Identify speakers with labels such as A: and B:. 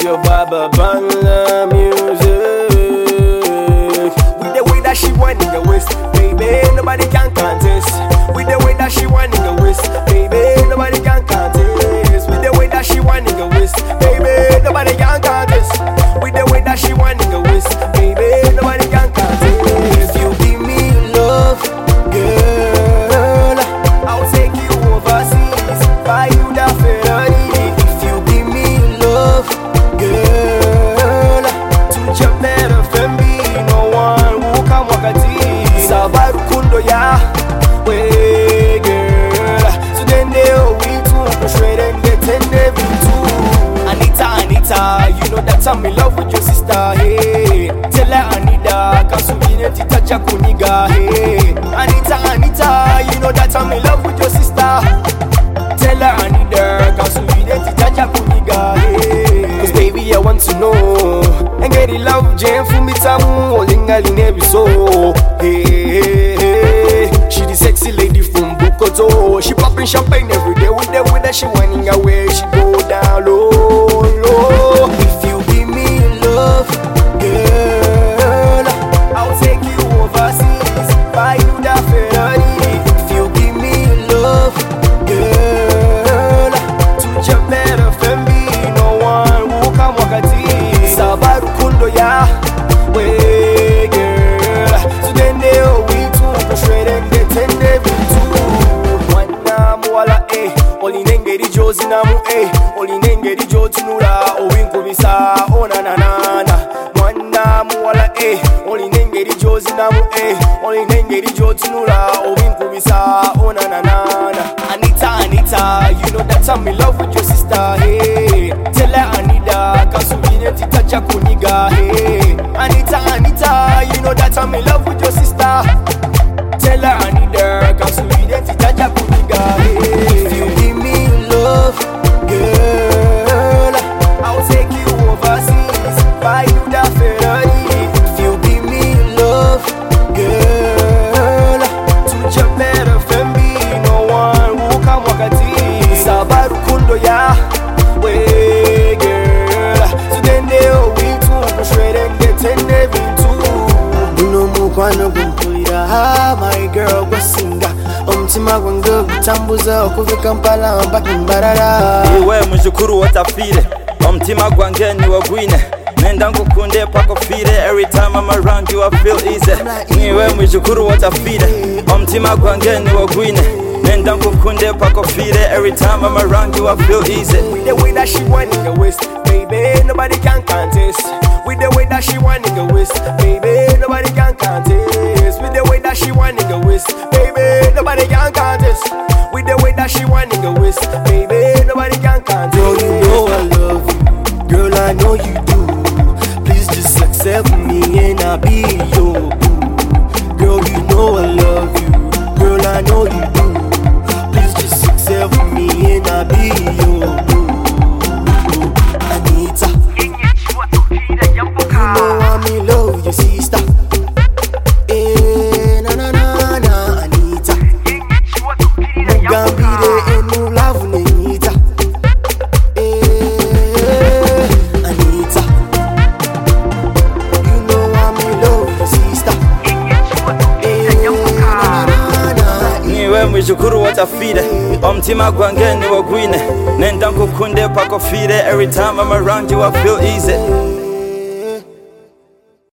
A: your vibe upon the music. With the way that she whining the waist, baby, nobody can contest. With the way that she whining the waist, baby, nobody can contest. With the way that she whining the waist, baby, nobody can contest. With the way that she whining the waist, baby, nobody can contest. If you give me love, girl, I'll take you overseas, buy you that Ferrari. If you give me love, girl, to Japan FMB, no one will come wakati. Sabaru kundo ya, way girl. So then they we too, straight and get in every two. Anita, you know that I'm in love with your sister, hey. Tell her Anita, cause we need to touch a kuniga, hey. Anita, you know that I'm in love with your sister. Tell her Anita, cause we need to touch a kuniga, hey. Cause baby, I want to know, and get it love, Jane, for me, tamu, olinga, linebi, so, hey. She the sexy lady from Bukoto. She popping champagne every day with the way that she whining away. She go down low. If you give me love, girl, I'll take you overseas, buy you that Ferrari. If you give me love, girl, to Japan FMB, no one will come wakati. Sabaru kundo ya, way girl. So then they we too, straight and get in every two. Wana muala oli nengeri jozi namu oli nengeri jozi nura owinku bisa ona nanana. Wana muala oli nengeri jozi namu oli nengeri jozi nura owinku bisa ona nanana. Anita, you know that I'm in love with your sister, hey. Tell her Anita, cause we need to touch a kuniga, hey. Anita, you know that I'm in love with your sister. Tell her Anita, cause we need to touch a kuniga, hey. If you give me love, girl, I'll take you overseas, buy you that Ferrari. If you give me love, girl, to Japan FMB, no one will come wakati. Sabaru kundo ya, way girl. So then they we too, straight and get in every two. No more kwano kumpulira, my girl wasinga. Omutima gwange gutambuza okuva Kampala mpaka Mbarara.
B: Iwe mujukuru watafire, omutima gwange niwe gwine. Nenda ngukunde paka fire, every time I'm around you I feel easy. Niwe mujukuru watafire, omutima gwange niwe gwine. Nenda ngukunde paka fire, every time I'm around you I feel easy.
A: With the way that she whining the waist, baby, nobody can contest. With the way that she whining the waist, baby, nobody can contest. With the way that she whining the waist, baby, nobody can contest. With the way that she whining the waist, baby, nobody can contest.
C: Girl, you know I love you. Girl, I know you do. Please just accept me and I'll be your boo. Girl, you know I love you. Girl, I know you do. Please just accept me and I'll be your boo. Anita, you know I'm in love with your sister. Anita, Mugambire enu love Anita. Anita, you know I'm in love with your sister.
B: Niwe mujukuru watafire, omutima gwange niwe gwine. Nenda ngukunde paka fire, every time I'm around you I feel easy.